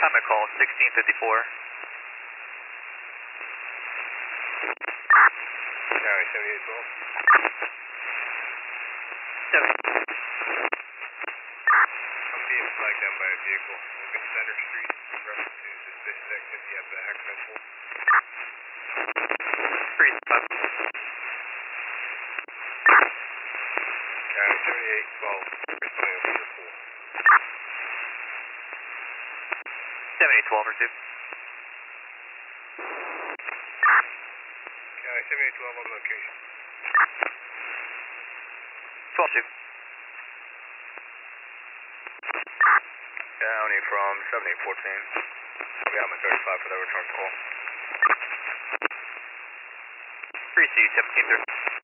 Time to call 1654. County 7812. 70. I'm being flagged down by a vehicle. Moving Center Street. Reference to suspicious activity at the Access Pool. 35. County 7812. Responding to your pool. 7012 or 2. County 7812 on location. 12 2. County from 7814. Yeah, I'm at 35 for the return call. 3C 1730.